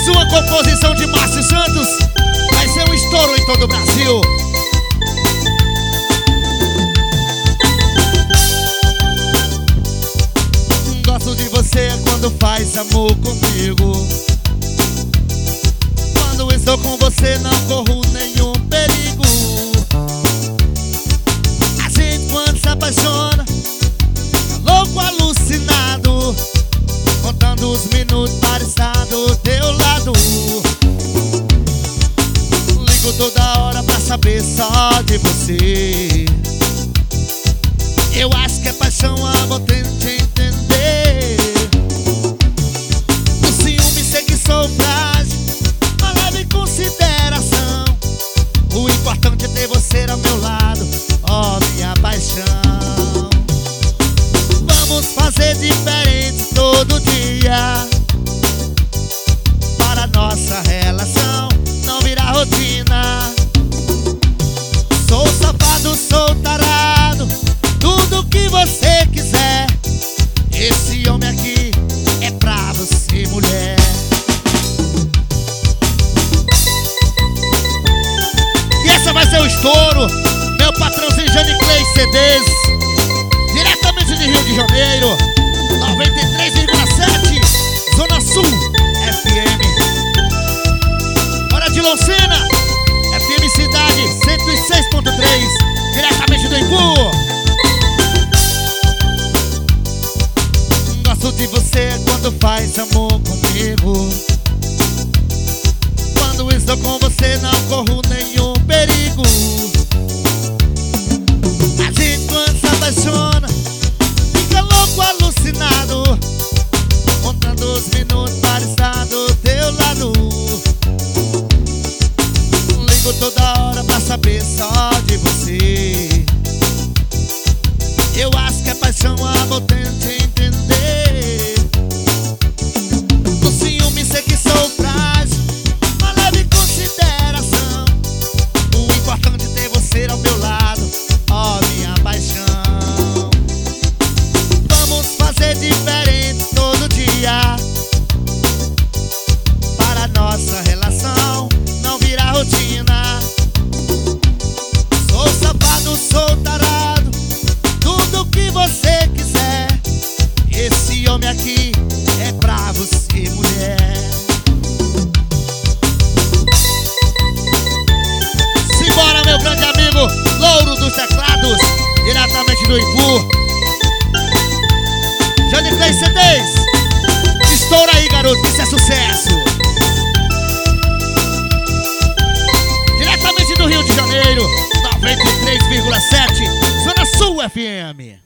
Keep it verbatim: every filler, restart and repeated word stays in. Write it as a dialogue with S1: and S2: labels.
S1: Mais uma composição de Márcio Santos. Vai ser um estouro em todo o Brasil. Gosto de você quando faz amor comigo. Quando estou com você não corro nenhum perigo. A gente quando se apaixona fica louco, alucinado, contando os minutos para estar do teu lado. Ligo toda hora pra saber só de você. Eu acho que é paixão, amor, tento entender. O ciúme sei que sou frágil, mas leve em consideração. O importante é ter você ao meu lado, ó, minha paixão. Vamos fazer diferente todo dia, para nossa relação não virar rotina. Sou safado, sou tarado, tudo que você quiser. Esse homem aqui é pra você, mulher. E essa vai ser o estouro. Meu patrãozinho Jane Clay C Ds, diretamente de Rio de Janeiro, noventa e três vírgula sete, Zona Sul F M. Hora de Lucena, F M Cidade cento e seis ponto três, diretamente do Imbu. Gosto de você quando faz amor comigo. Quando estou com você não corro nenhum perigo. A gente quando se apaixona fica louco, alucinado, contando os minutos para estar do teu lado. Ligo toda hora pra saber só de você. Eu acho que é paixão, amor, tento entender. O ciúme sei que sou frágil, mas leve em consideração. O importante é ter você ao meu lado, ó, minha paixão. Vamos fazer diferente todo dia, para nossa relação não virar rotina. Sou safado, sou tarado, tudo que você quiser. Esse homem aqui é pra você, mulher. Simbora, meu grande amigo Louro dos Teclados, diretamente do Imbu. Jane Clay C Ds, estoura aí, garoto, isso é sucesso. Diretamente do Rio de Janeiro, noventa e três vírgula sete, Zona Sul F M.